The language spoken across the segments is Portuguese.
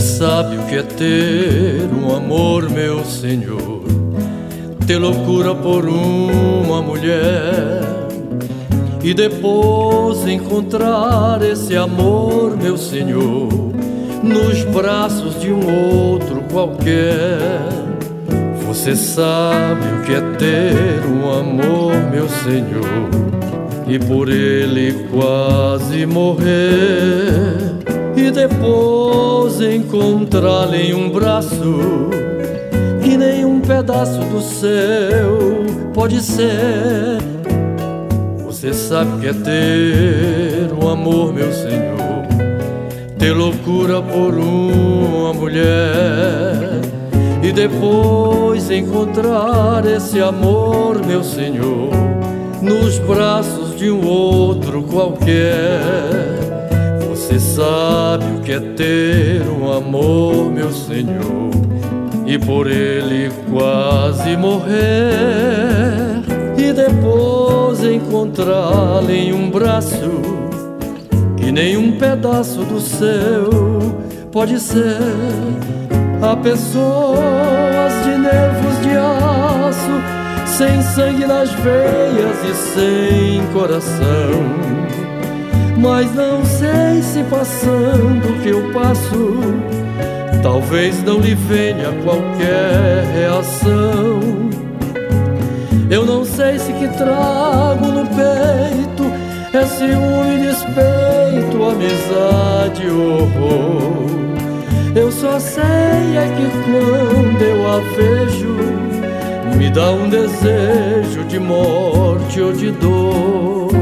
sabe o que é ter um amor, meu senhor, ter loucura por uma mulher e depois encontrar esse amor, meu senhor, nos braços de um outro qualquer. Você sabe o que é ter um amor, meu senhor, e por ele quase morrer e depois encontrá-lo em um braço que nem um pedaço do seu pode ser. Você sabe o que é ter um amor, meu senhor, ter loucura por uma mulher e depois encontrar esse amor, meu senhor, nos braços de um outro qualquer. Você sabe o que é ter um amor, meu senhor, e por ele quase morrer e depois encontrá-lo em um braço que nem um pedaço do seu pode ser. Há pessoas de nervos de aço, sem sangue nas veias e sem coração, mas não sei se passando o que eu passo, talvez não lhe venha qualquer reação. Eu não sei se que trago no peito é ciúme, despeito, amizade, horror. Eu só sei é que quando eu a vejo me dá um desejo de morte ou de dor.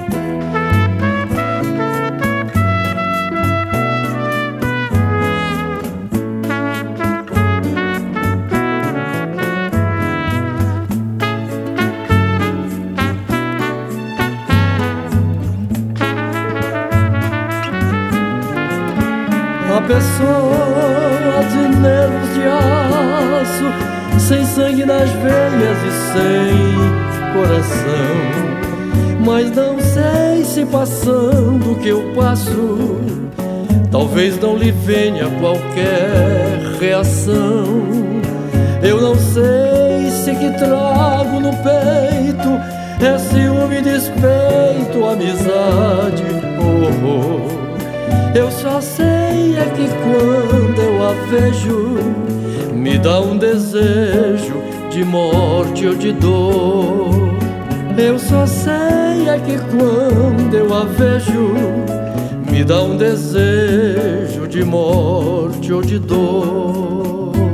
Uma pessoa de nervos de aço, sem sangue nas veias e sem coração, mas não sei se passando o que eu passo, talvez não lhe venha qualquer reação. Eu não sei se que trago no peito é ciúme, despeito, amizade, horror. Eu só sei é que quando eu a vejo me dá um desejo de morte ou de dor. Eu só sei é que quando eu a vejo me dá um desejo de morte ou de dor.